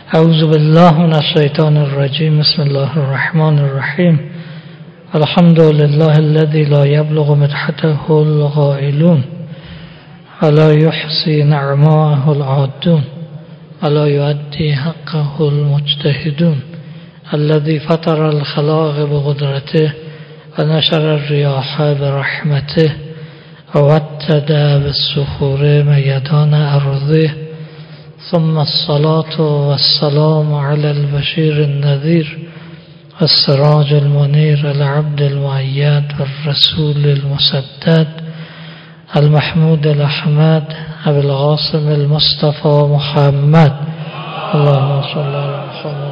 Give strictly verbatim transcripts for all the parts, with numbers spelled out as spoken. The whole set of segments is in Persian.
اعوذ بالله من الشیطان الرجیم. بسم الله الرحمن الرحیم. الحمد لله الذي لا يبلغ مدحته القائلون ولا يحصي نعماءه العادون ولا يؤدي حقه المجتهدون الذي فطر الخلائق بقدرته ونشر الرياح برحمته ووتد بالصخور ميدان أرضه ثم الصلاة والسلام على البشير النذير والسراج المنير العبد المؤيد والرسول المسدد المحمود الأحمد أبي القاسم المصطفى محمد. اللهم صل على محمد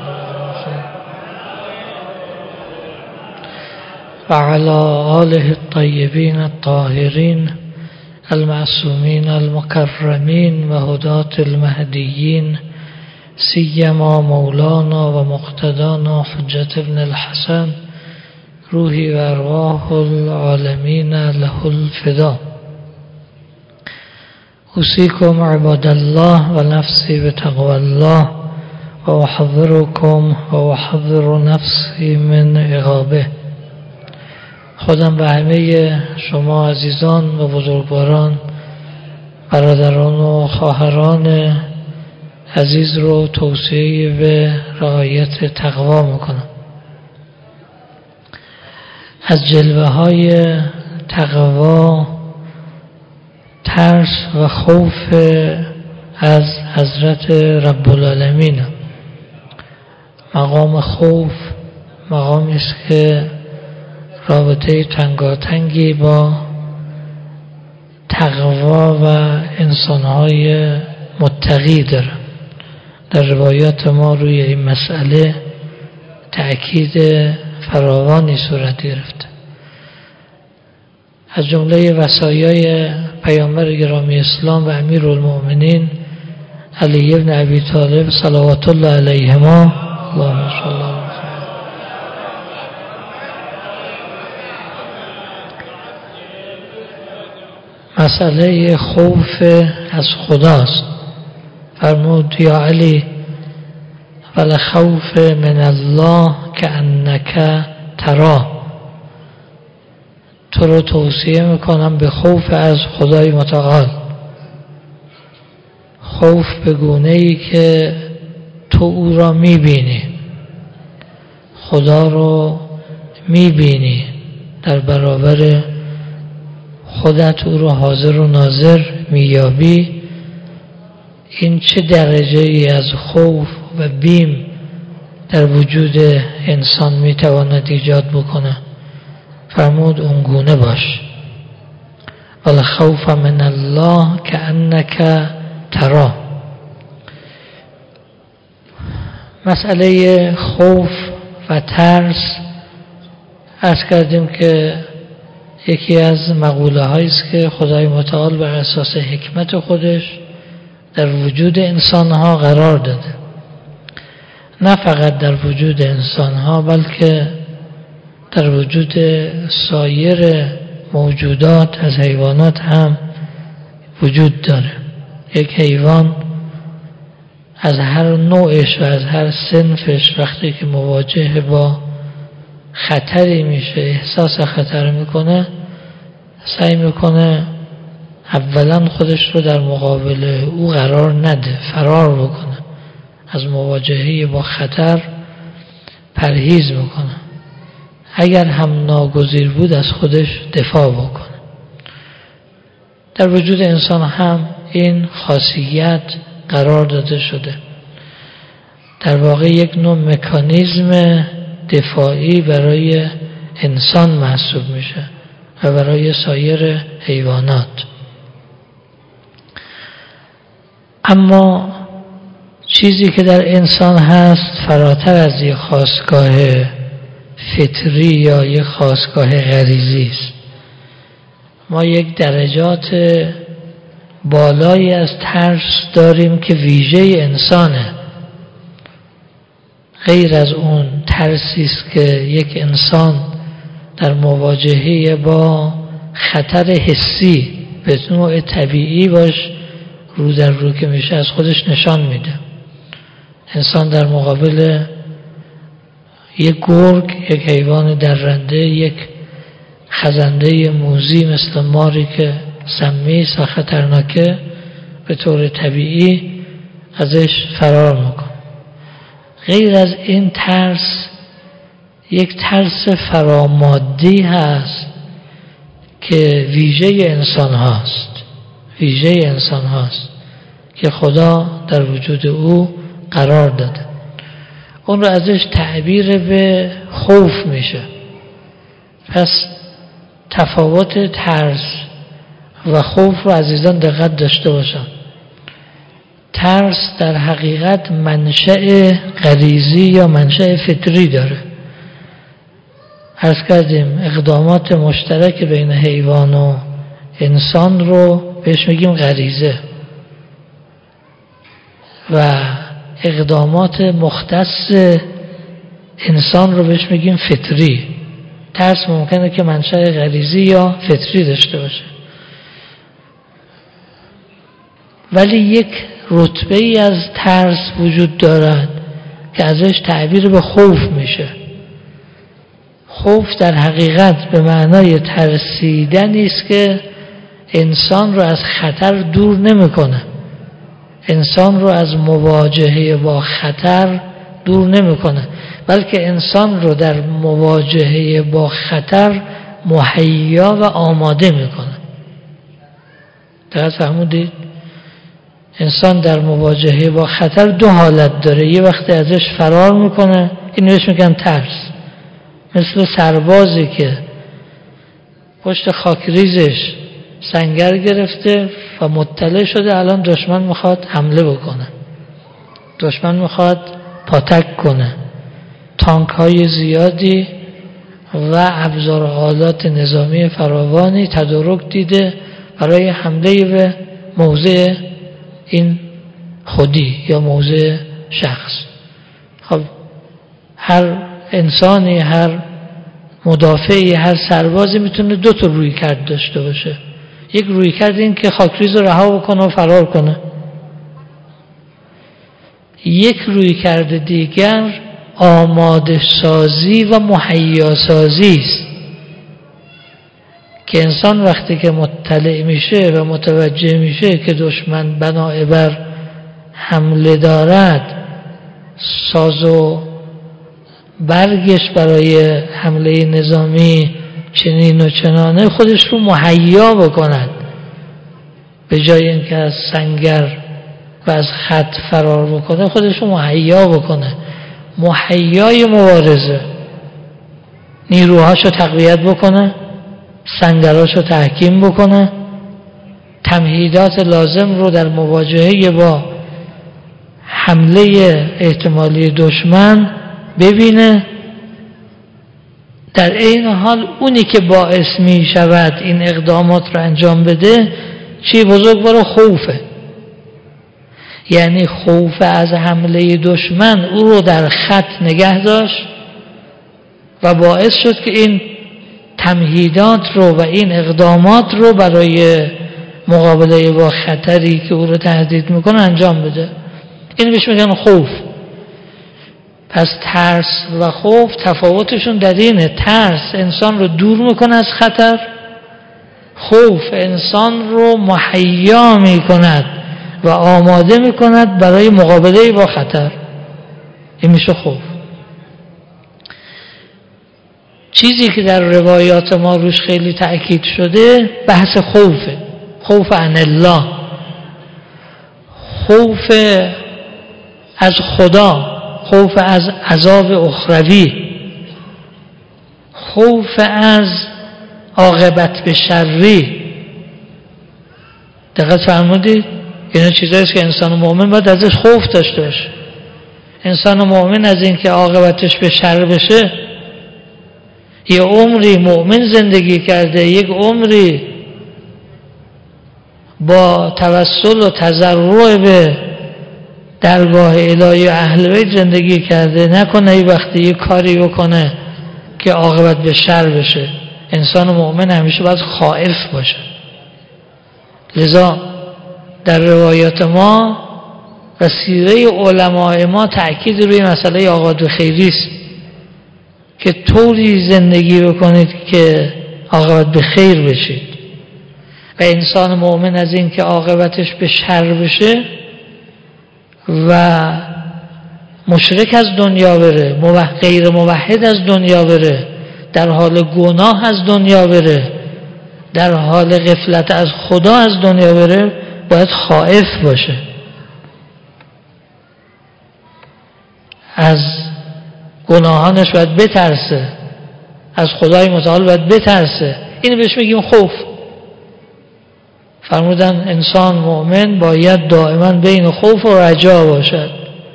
وعلى آله الطيبين الطاهرين المعصومين المكرمين وهداة المهديين سيما مولانا ومقتدانا حجة ابن الحسن روحي وأرواح العالمين له الفداء. أوصيكم عباد الله ونفسي بتقوى الله وأحذركم وأحذر نفسي من عقابه. خودم به همه شما عزیزان و بزرگواران، برادران و خواهران عزیز رو توصیه به رعایت تقوا میکنم. از جلوه های تقوا ترس و خوف از حضرت رب العالمین. مقام خوف مقامی است که رابطه تنگاتنگی با تقوا و انسانهای متقی داره. در روایات ما روی این مسئله تأکید فراوانی صورت گرفته. از جمله وصایای پیامبر گرامی اسلام و امیرالمؤمنین علی بن ابی طالب صلوات الله علیهما، اللهم صل علی مسئله خوف از خداست. فرمود یا علی والخوف من الله کأنک تراه. تو رو توصیه میکنم به خوف از خدای متعال. خوف به گونه‌ای که تو او را میبینی، خدا رو میبینی، در برابر خودت او رو حاضر و ناظر میابی. این چه درجه ای از خوف و بیم در وجود انسان میتواند ایجاد بکنه. فرمود اونگونه باش. والخوف من الله کأنک تراه. مسئله خوف و ترس عرض کردیم که یکی از مقوله هایی است که خدای متعال بر اساس حکمت خودش در وجود انسان ها قرار داده. نه فقط در وجود انسان ها بلکه در وجود سایر موجودات از حیوانات هم وجود داره. یک حیوان از هر نوعش و از هر صنفش وقتی که مواجه با خطری میشه، احساس خطر میکنه، سعی میکنه اولا خودش رو در مقابل او قرار نده، فرار بکنه، از مواجهه با خطر پرهیز میکنه، اگر هم ناگزیر بود از خودش دفاع بکنه. در وجود انسان هم این خاصیت قرار داده شده. در واقع یک نوع مکانیزم دفاعی برای انسان محسوب میشه و برای سایر حیوانات. اما چیزی که در انسان هست فراتر از یک خاستگاه فطری یا یک خاستگاه غریزی است. ما یک درجات بالایی از ترس داریم که ویژه انسانه. غیر از اون ترسی است که یک انسان در مواجهه با خطر حسی به نوع طبیعی باش رو در رو که میشه از خودش نشان میده. انسان در مقابل یک گرگ، یک حیوان درنده، یک خزنده موذی مثل ماری که سمیس و خطرناکه به طور طبیعی ازش فرار میکنه. غیر از این ترس یک ترس فرامادی هست که ویژه انسان هاست ویژه انسان هاست که خدا در وجود او قرار داده. اون رو ازش تعبیر به خوف میشه. پس تفاوت ترس و خوف رو عزیزان دقت داشته باشن. ترس در حقیقت منشأ غریزی یا منشأ فطری داره. عرض کردیم اقدامات مشترک بین حیوان و انسان رو بهش میگیم غریزه و اقدامات مختص انسان رو بهش میگیم فطری. ترس ممکنه که منشأ غریزی یا فطری داشته باشه، ولی یک رتبه ای از ترس وجود دارد که ازش تعبیر به خوف میشه. خوف در حقیقت به معنای ترسیدنی است که انسان رو از خطر دور نمیکنه، انسان رو از مواجهه با خطر دور نمیکنه، بلکه انسان رو در مواجهه با خطر مهیا و آماده میکنه. درست فهمودید؟ انسان در مواجهه با خطر دو حالت داره. یه وقتی ازش فرار میکنه، این بهش میگن ترس. مثل سربازی که پشت خاکریزش سنگر گرفته و مطلع شده الان دشمن میخواد حمله بکنه، دشمن میخواد پاتک کنه، تانک های زیادی و ابزار و آلات نظامی فراوانی تدارک دیده برای حمله به موضع این خودی یا موضع شخص. خب هر انسانی، هر مدافعی، هر سربازی میتونه دو تا روی کرد داشته باشه. یک روی کرد این که خاکریز رو رها بکنه و فرار کنه. یک روی کرد دیگر آماده سازی و مهیا سازی است که انسان وقتی که مطلع میشه و متوجه میشه که دشمن بنای بر حمله دارد، ساز و برگش برای حمله نظامی چنین و چنانه خودش رو مهیا بکند، به جای اینکه از سنگر و از خط فرار بکنه خودش رو مهیا بکنه. مهیای مبارزه، نیروهاشو تقویت بکنه، سنگراشو تحکیم بکنه، تمهیدات لازم رو در مواجهه با حمله احتمالی دشمن ببینه. در این حال اونی که باعث می شود این اقدامات رو انجام بده چی؟ بزرگوار خوفه. یعنی خوف از حمله دشمن او رو در خط نگه داشت و باعث شد که این تمهیدات رو و این اقدامات رو برای مقابله با خطری که او رو تهدید میکنه انجام بده. این بهش میگن خوف. پس ترس و خوف تفاوتشون در اینه: ترس انسان رو دور میکنه از خطر، خوف انسان رو مهیا میکند و آماده میکند برای مقابله با خطر. این میشه خوف. چیزی که در روایات ما روش خیلی تأکید شده بحث خوفه. خوف عن الله، خوف از خدا، خوف از عذاب اخروی، خوف از عاقبت به شری. دقت فرمودید؟ اینا چیزاییست که انسان مؤمن باید ازش خوف داشته باشه. انسان مؤمن از این که عاقبتش به شر بشه، یه عمری مؤمن زندگی کرده، یک عمری با توسل و تضرع به درگاه الهی و اهل بیت زندگی کرده، نکنه ای وقتی یه کاری بکنه که عاقبت به شر بشه. انسان مؤمن همیشه باید خائف باشه. لذا در روایات ما و سیره علماء ما تأکید روی مسئله عاقبت خیری است که طوری زندگی بکنید که عاقبت به خیر بشید. و انسان مؤمن از این که عاقبتش به شر بشه و مشرک از دنیا بره، غیر موحد از دنیا بره، در حال گناه از دنیا بره، در حال غفلت از خدا از دنیا بره، باید خائف باشه، از گناهانش باید بترسه، از خدای متعال باید بترسه. اینو بهش میگیم خوف. فرمودن انسان مؤمن باید دائما بین خوف و رجا باشد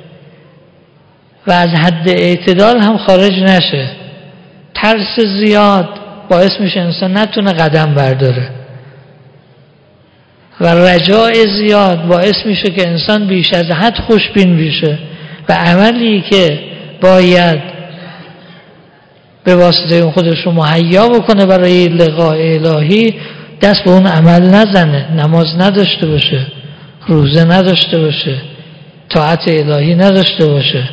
و از حد اعتدال هم خارج نشه. ترس زیاد باعث میشه انسان نتونه قدم برداره و رجاء زیاد باعث میشه که انسان بیش از حد خوشبین بشه و عملی که باید به واسطه اون خودش رو مهیا بکنه برای لقاء الهی دست به اون عمل نزنه، نماز نداشته باشه، روزه نداشته باشه، طاعت الهی نداشته باشه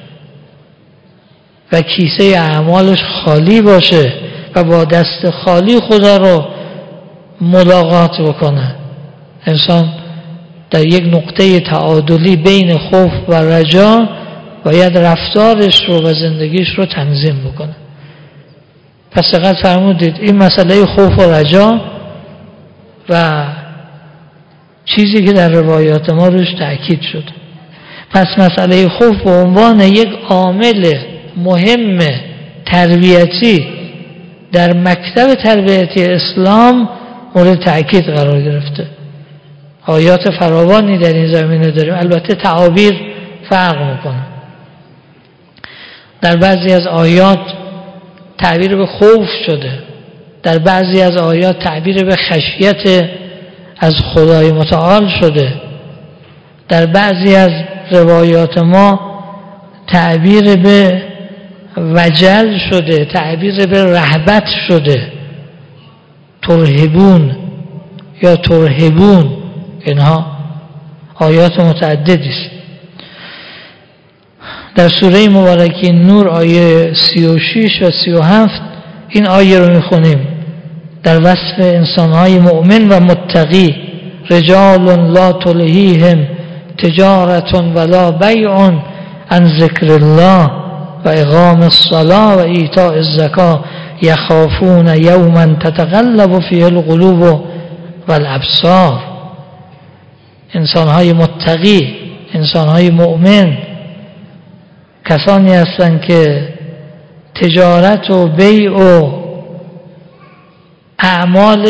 و کیسه اعمالش خالی باشه و با دست خالی خدا رو ملاقات بکنه. انسان در یک نقطه تعادلی بین خوف و رجا باید رفتارش رو و زندگیش رو تنظیم بکنه. پس دقت فرمودید این مسئله خوف و رجا و چیزی که در روایات ما روش تأکید شد. پس مسئله خوف به عنوان یک عامل مهم تربیتی در مکتب تربیتی اسلام مورد تأکید قرار گرفته. آیات فراوانی در این زمینه داریم، البته تعابیر فرق میکنه. در بعضی از آیات تعبیر به خوف شده، در بعضی از آیات تعبیر به خشیت از خدای متعال شده، در بعضی از روایات ما تعبیر به وجل شده، تعبیر به رهبت شده، ترهبون یا ترهبون. اینها آیات متعددی است. در سوره مبارکه نور آیه سی و شش و سی و هفت این آیه رو میخونیم در وصف انسانهای مؤمن و متقی: رجال لا تلهیهم تجارت ولا بیع عن ذکر الله و اقام الصلاة و ایتاء الزکاة یخافون یوما تتقلب فیه القلوب والابصار. انسانهای متقی، انسانهای مؤمن کسانی هستند که تجارت و بیع و اعمال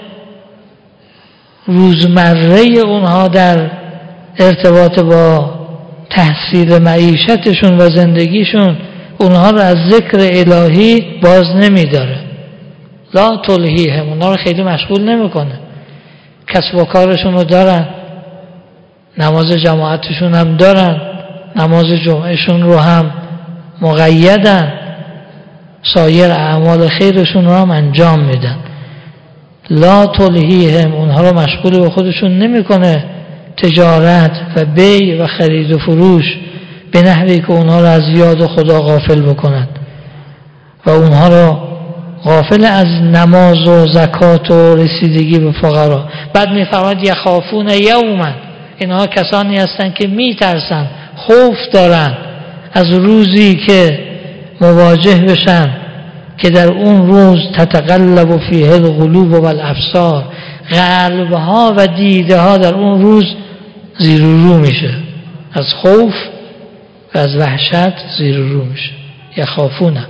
روزمره اونها در ارتباط با تحصیل معیشتشون و زندگیشون اونها رو از ذکر الهی باز نمیداره. لا تلهیهم، اونها رو خیلی مشغول نمیکنه. کسب و کارشون رو دارن، نماز جماعتشون هم دارن، نماز جمعهشون رو هم مقیدن، سایر اعمال خیرشون رو هم انجام میدن. لا تلهیهم، اونها رو مشغول به خودشون نمیکنه تجارت و بیع و خرید و فروش به نحوی که اونها رو از یاد خدا غافل بکنن و اونها رو غافل از نماز و زکات و رسیدگی به فقرا. بعد میفرماید یخافون یوما، اینها کسانی هستند که میترسن، خوف دارن از روزی که مواجه بشن که در اون روز تتقلب فیه القلوب والابصار، قلبها و دیده ها در اون روز زیر و رو میشه، از خوف و از وحشت زیر و رو میشه. یخافونه،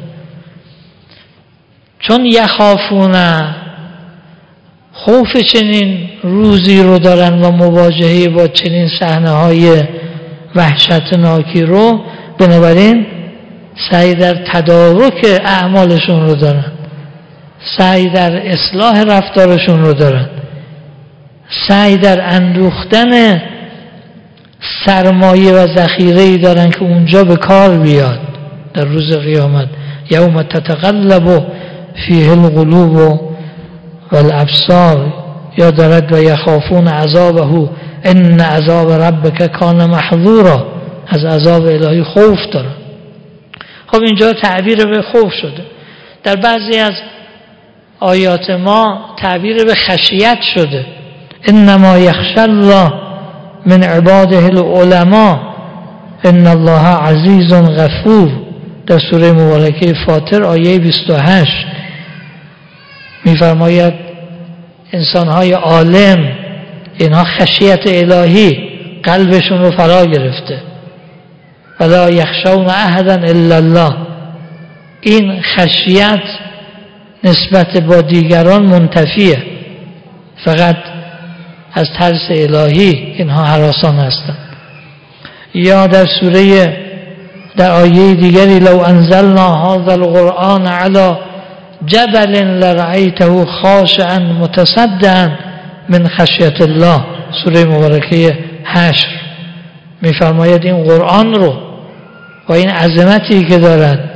چون یخافونه خوف چنین روزی رو دارن و مواجهه با چنین صحنه های وحشتناکی رو، بنابراین سعی در تدارک اعمالشون رو دارن، سعی در اصلاح رفتارشون رو دارن، سعی در اندوختن سرمایه و ذخیره‌ای دارن که اونجا به کار بیاد در روز قیامت. یوم تتقلب فیه القلوب والابصار، یا دارد و یخافون عذابه ان عذاب ربک کان محذورا، از عذاب الهی خوف دارن. خب اینجا تعبیر به خوف شده. در بعضی از آیات ما تعبیر به خشیت شده. انما یخشی الله من عباده العلماء ان الله عزیز غفور، در سوره مبارکه فاطر آیه بیست و هشت می‌فرماید انسان‌های عالم، اینها خشیت الهی قلبشون رو فرا گرفته. ولا یخشون احدا الا الله، این خشیت نسبت با دیگران منتفیه، فقط از ترس الهی اینها هراسان هستند. یا در سوره در آیه دیگری لو انزلنا هذا القرآن على جبل لرأیته خاشعا متصدعا من خشیت الله، سوره مبارکه حشر میفرماید این قرآن رو با این عظمتی که دارد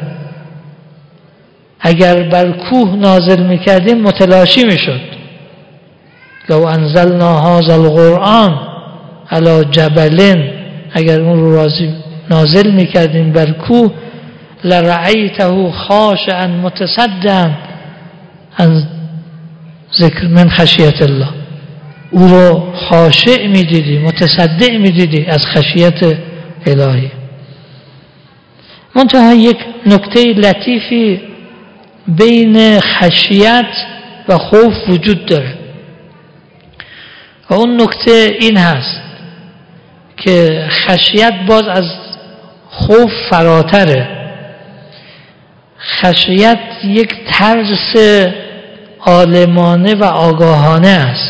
اگر بر کوه نازل میکردیم متلاشی میشد. لو انزلنا هذا القرآن علی جبل، اگر اون رو رازی نازل میکردیم بر کوه، لرأیته خاشعا متصدعا عن ذکر من خشیت الله، او رو خاشع میدیدی، متصدع میدیدی از خشیت الهی. منتها یک نکته لطیفی بین خشیت و خوف وجود داره و اون نکته این هست که خشیت باز از خوف فراتره. خشیت یک ترس عالمانه و آگاهانه است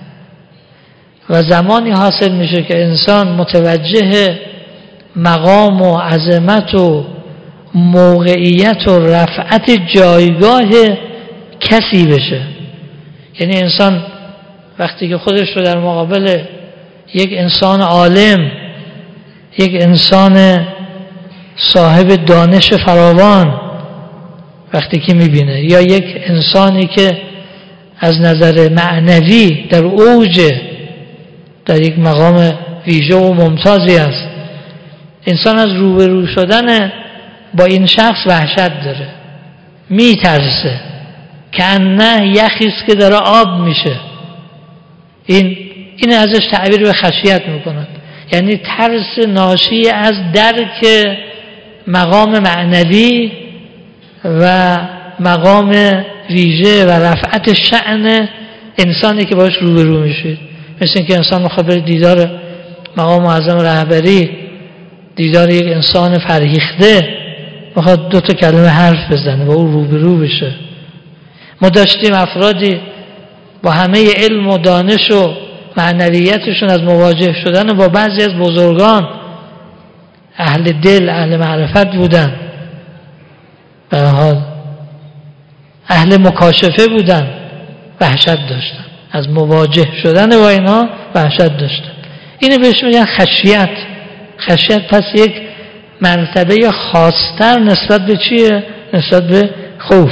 و زمانی حاصل میشه که انسان متوجه مقام و عظمت و موقعیت و رفعت جایگاه کسی بشه. یعنی انسان وقتی که خودش رو در مقابل یک انسان عالم، یک انسان صاحب دانش فراوان وقتی که میبینه، یا یک انسانی که از نظر معنوی در اوج، در یک مقام ویژه و ممتازی است، انسان از روبرو شدن با این شخص وحشت داره، میترسه، کأنه یخیست که داره آب میشه. این این ازش تعبیر به خشیت میکنند، یعنی ترس ناشی از درک مقام معنوی و مقام ویژه و رفعت شأن انسانی که باش روبرو میشید. مثل اینکه انسان میخواد بره دیدار مقام معظم رهبری، دیدار یک انسان فرهیخته، میخواد دو تا کلمه حرف بزنه، با او روبرو بشه. ما داشتیم افرادی با همه علم و دانش و معنویتشون از مواجه شدن با بعضی از بزرگان اهل دل، اهل معرفت بودن، به هر حال اهل مکاشفه بودن، وحشت داشتن از مواجه شدن با اینا، وحشت داشتن. اینو بهش میگن خشیت. خشیت پس یک مرتبه خاصتر نسبت به چیه؟ نسبت به خوف.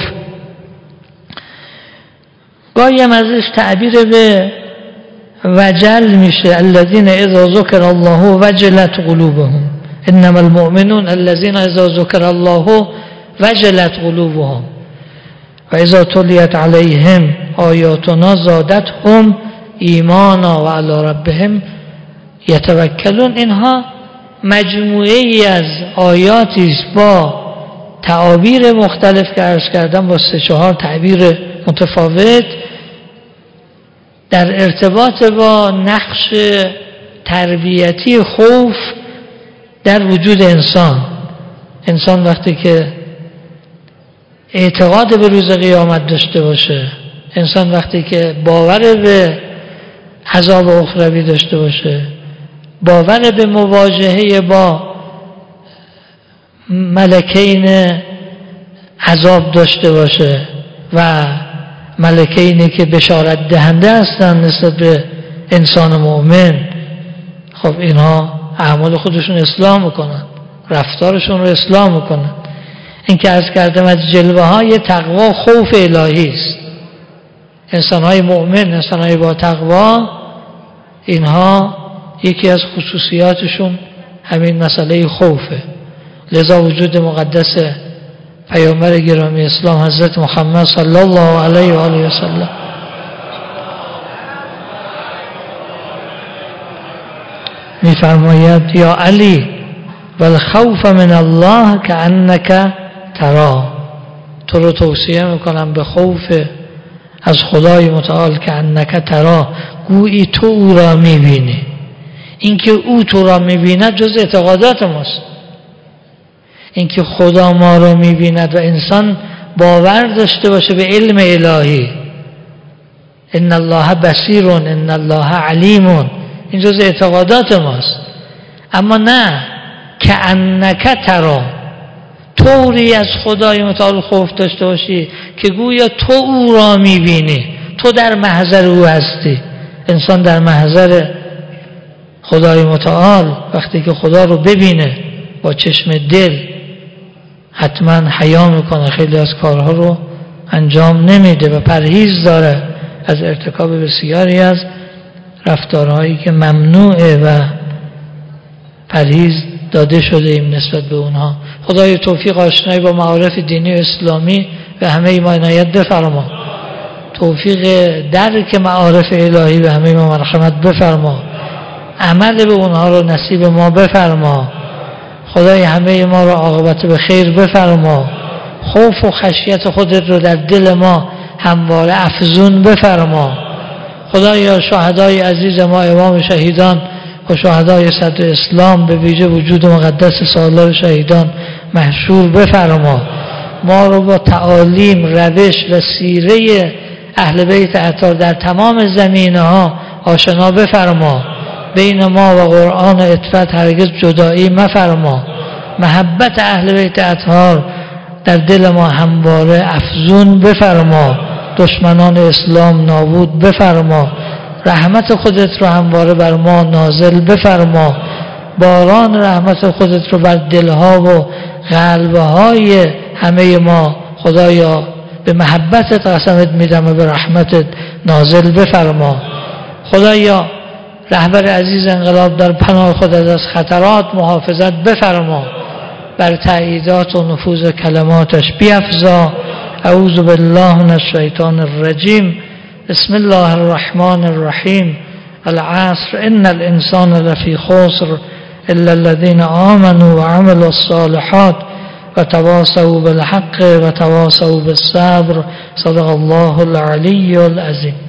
گاهی هم ازش تعبیر به وجل میشه. الذین اذا ذکر الله وجلت قلوبهم، انما المؤمنون الذین اذا ذکر الله وجلت قلوبهم و اذا تلیت علیهم آیاتنا زادتهم ایمانا و علی ربهم یتوکلون. اینها مجموعه ای از آیاتی است با تعابیر مختلف که عرض کردم، با سه چهار تعبیر متفاوت در ارتباط با نقش تربیتی خوف در وجود انسان. انسان وقتی که اعتقاد به روز قیامت داشته باشه، انسان وقتی که باور به عذاب اخروی داشته باشه، باور به مواجهه با ملکین عذاب داشته باشه و ملکینی که بشارت دهنده هستند نسبت به انسان مؤمن، خب اینها اعمال خودشون اصلاح میکنن، رفتارشون رو اصلاح میکنن. این که عرض کردم از جلوه های تقوا خوف الهی است. انسان های مؤمن، انسان های با تقوا، اینها یکی از خصوصیاتشون همین مسئله خوفه. لذا وجود مقدس پیامبر گرامی اسلام حضرت محمد صلی الله علیه و آله و سلم میفرماید یا علی والخوف من الله کأنک ترا، تو رو توصیه میکنم به خوف از خدای متعال که انک ترا، گویی تو او را میبینی. اینکه او تو را میبیند جز اعتقادات ماست. اینکه خدا ما را میبیند و انسان باور داشته باشه به علم الهی، ان الله بصیر ان الله علیم، این جز اعتقادات ماست. اما نه که انک ترا، طوری از خدای متعال خوف داشته باشی که گویا تو او را میبینی، تو در محضر او هستی. انسان در محضر خدای متعال وقتی که خدا رو ببینه با چشم دل حتما حیا میکنه، خیلی از کارها رو انجام نمیده و پرهیز داره از ارتکاب بسیاری از رفتارهایی که ممنوعه و پرهیز داده شده ایم نسبت به اونها. خدای توفیق آشنایی با معارف دینی و اسلامی به همه ما عنایت بفرما، توفیق درک معارف الهی به همه ما مرحمت بفرما، عمل به اونها رو نصیب ما بفرما. خدای همه ما رو عاقبت به خیر بفرما، خوف و خشیت خودت رو در دل ما همواره افزون بفرما. خدایا شهدای عزیز ما، امام شهیدان و شهدای صدر اسلام به ویژه وجود مقدس سالار شهیدان محشور بفرما. ما رو با تعالیم، روش و سیره اهل بیت اطهار در تمام زمینه ها آشنا بفرما. بین ما و قرآن و عطرت هرگز جدایی مفرما. محبت اهل بیت اطهار در دل ما همواره افزون بفرما. دشمنان اسلام نابود بفرما. رحمت خودت رو همواره بر ما نازل بفرما. باران رحمت خودت رو بر دلها و قلبهای همه ما خدایا به محبتت قسمت میدم و به رحمتت نازل بفرما. خدایا رهبر عزیز انقلاب در پناه خودت از خطرات محافظت بفرما، بر تأییدات و نفوذ کلماتش بیفزا. اعوذ بالله من الشیطان الرجیم. بسم الله الرحمن الرحیم. العصر ان الانسان لفی خسر الا الذين آمنوا وعملوا الصالحات وتواصوا بالحق وتواصوا بالصبر. صدق الله العلی العظیم.